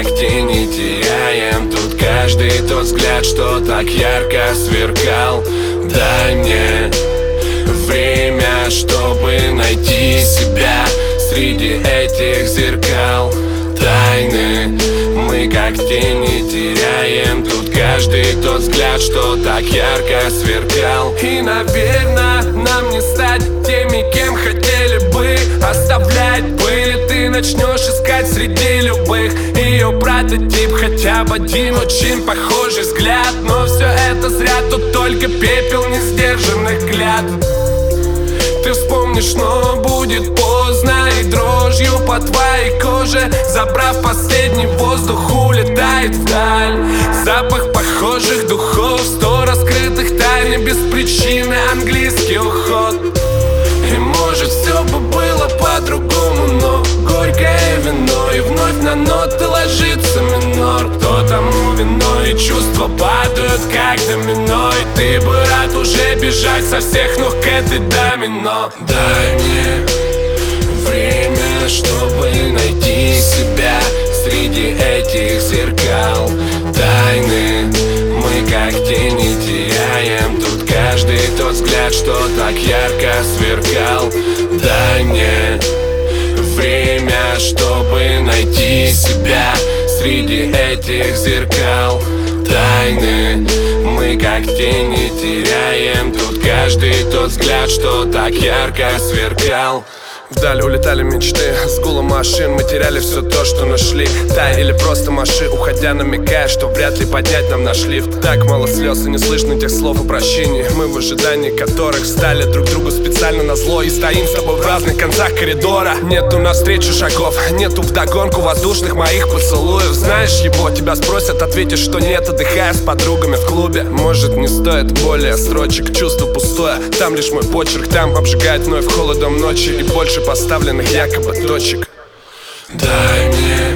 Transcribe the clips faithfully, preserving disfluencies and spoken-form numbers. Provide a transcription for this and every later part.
как тени теряем тут каждый тот взгляд, что так ярко сверкал. Дай мне время, чтобы найти себя среди этих зеркал. Тайны мы как тени теряем тут каждый тот взгляд, что так ярко сверкал. И, наверное, нам не стать теми, кем хотели бы. Оставлять пыль ты начнешь искать среди любых ее прототип. Хотя бы один очень похожий взгляд. Но все это зря, тут только пепел несдержанных клятв. Ты вспомнишь, но будет поздно, и дрожью по твоей коже, забрав последний воздух, улетает вдаль запах похожих духов, сто раскрытых тайн и без причины английский уход. И может все бы было по-другому, но горькое вино, и вновь на ноты ложится минор. Кто тому вино, и чувства падают как домино, и ты бы рад уже бежать со всех ног к этой домино. Дай мне время, чтобы найти себя среди этих зеркал. Тайны мы как тени теряем тут каждый тот взгляд, что так ярко сверкал. Дай мне время, чтобы найти себя среди этих зеркал. Тайны мы как тени теряем тут каждый тот взгляд, что так ярко сверкал. Вдаль улетали мечты, с гулом машин мы теряли все то, что нашли. Тай или просто маши, уходя намекая, что вряд ли поднять нам наш лифт. Так мало слез и не слышно тех слов о прощении, мы в ожидании которых стали друг другу специально назло. И стоим с тобой в разных концах коридора. Нету навстречу шагов, нету вдогонку воздушных моих поцелуев. Знаешь его, тебя спросят, ответишь, что нет, отдыхая с подругами в клубе. Может, не стоит более строчек, чувство пустое, там лишь мой почерк, там обжигает вновь холодом ночи и больше поставленных якобы точек. Дай мне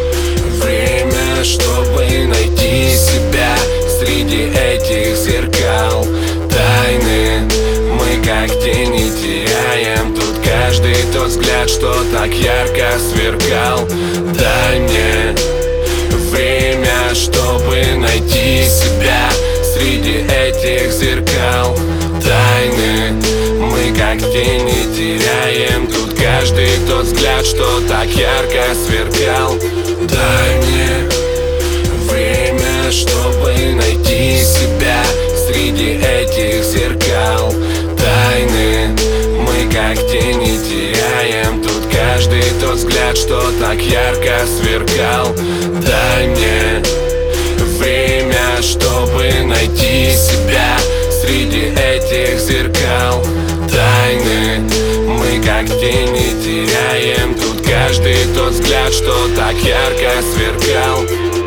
время, чтобы найти себя среди этих зеркал. Тайны мы как тени теряем тут каждый тот взгляд, что так ярко сверкал. Дай мне время, чтобы найти себя среди этих зеркал. Тайны мы как тени теряем тут каждый тот взгляд, что так ярко сверкал. Дай мне время, чтобы найти себя среди этих зеркал. Тайны мы как тени теряем тут каждый тот взгляд, что так ярко сверкал. Дай мне время, чтобы найти себя среди этих зеркал. Тайны мы как тени теряем тут каждый тот взгляд, что так ярко сверкал.